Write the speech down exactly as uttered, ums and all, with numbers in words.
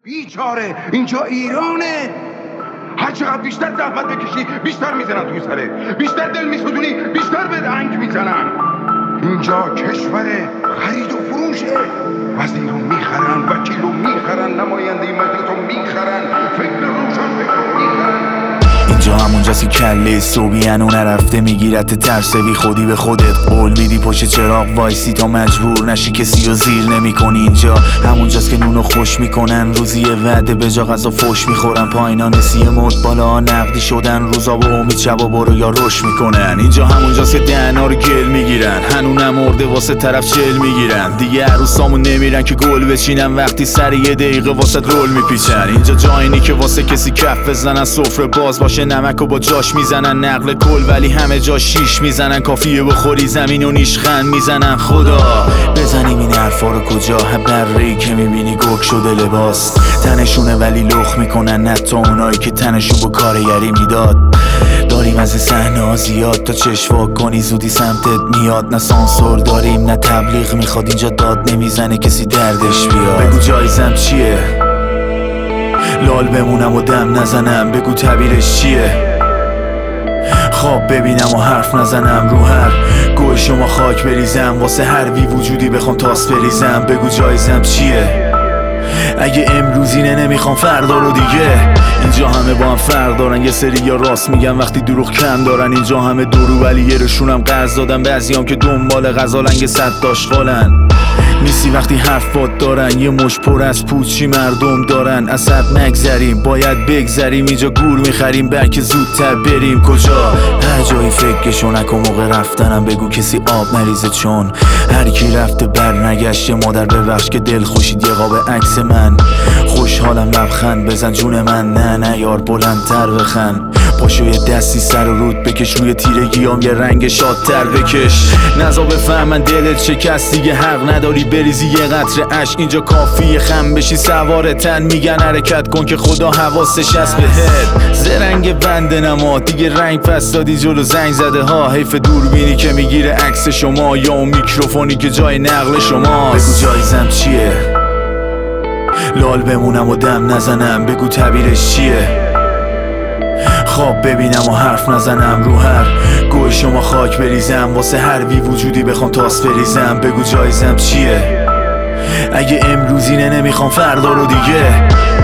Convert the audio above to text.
بیچاره اینجا ایرانه. هر چقدر بیشتر زحمت بکشی بیشتر میزنن توی سرت، بیشتر دل میسوزونی بیشتر به رنگ میزنن. اینجا کشور خرید و فروشه، وزیر رو میخرن، وکیل رو میخرن، نماینده مجلس رو میخرن، فکر روشن فکر رو میخرن. اینجا همونجاست که کله صبحیانو نرفته میگیرت ترسوی خودی به خودت قول میدی پشت چراغ وایسی تا مجبور نشی کسی رو زیر نمی کنی. اینجا همونجاست که نونو خوش میکنن، روزی وعده به جا غذا فوش میخورن، پایینا نسیه مرد بالا نقدی شدن، روزا با امید شبا برو یا روش میکنن. اینجا همونجاست که دهنا رو گل میگیرن، هنو نمرده واسه طرف چل میگیرن، دیگه عروسامون نمیرن که گل بچینن، وقتی سر یه دقیقه واسه رول میپیچن. اینجا جایی که واسه کسی کف بزنن، سفره باز باشه نمک و با جاش میزنن، نقل کل ولی همه جا شیش میزنن، کافیه بخوری زمین و نیشخند میزنن. خدا بزنیم این حرفا رو کجا؟ برری که میبینی گرگ شده لباس تنشونه ولی لخ میکنن، حتی اونایی که تنشون با کارگری میداد. داریم از این صحنه ها زیاد تا چشوا کنی زودی سمتت میاد، نه سانسور داریم نه تبلیغ میخواد، اینجا داد نمیزنه کسی دردش بیاد. بگو جایزم چیه؟ لال بمونم و دم نزنم، بگو تعبیرش چیه؟ خواب ببینم و حرف نزنم، رو هر گوه شما خاک بریزم، واسه هر بی وجودی بخوام تاس بریزم. بگو جایزم چیه؟ اگه امروز اینه نمیخوام فردا رو دیگه. اینجا همه با هم فرق دارن، یه سری یا راست میگن وقتی دروغ کم دارن، اینجا همه دورو ولی یه رشونم قرض دادن، بعضیام که دنبال غذا لنگ صد داشغالن. نیستی وقتی حرف باد دارن، یه مش پر از پوچی مردم دارن، اصد نگذریم باید بگذریم، اینجا گور میخریم بلکه زودتر بریم. کجا؟ هر جایی فکرشو نکن موقع رفتنم، بگو کسی آب نریزه چون هر کی رفته بر نگشته. مادر ببخش که دل خوشید یه قاب عکس من، خوشحالم لبخند بزن جون من، نه نه یار بلندتر بخند، پاشو یه دستی سر و رود بکش، روی تیرگیام یه رنگ شادتر بکش. نزا بفهمن دلت شکست دیگه، حق نداری بریزی یه قطره عشق، اینجا کافیه خم بشی سوار تن، میگن حرکت کن که خدا حواسش هست بهت. زرنگ بنده نما دیگه رنگ پس دادی جلو زنگ زده ها، حیف دوربینی که میگیره عکس شما یا اون میکروفونی که جای نقل شماست. بگو جایزم چیه؟ لال بمونم و دم نزنم، بگو تعبیرش چیه؟ خواب ببینم و حرف نزنم، رو هر گوه شما خاک بریزم، واسه هر بی وجودی بخوام تاس بریزم. بگو جایزم چیه؟ اگه امروز اینه نمیخوام فردا رو دیگه.